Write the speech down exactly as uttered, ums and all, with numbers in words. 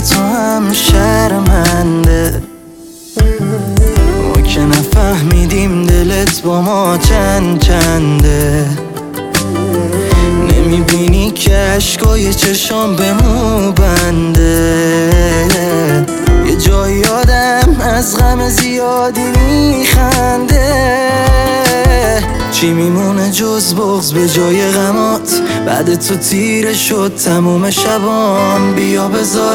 تو هم شرمنده. ما که نفهمیدیم دلت با ما چند چنده. نمیبینی که عشقای چشام به مو بنده. یه جایی آدم از غم زیادی میخنده. چی میمونه جز بغض به جای غمات؟ بعد تو تیره شد تموم شبام. بیا بذار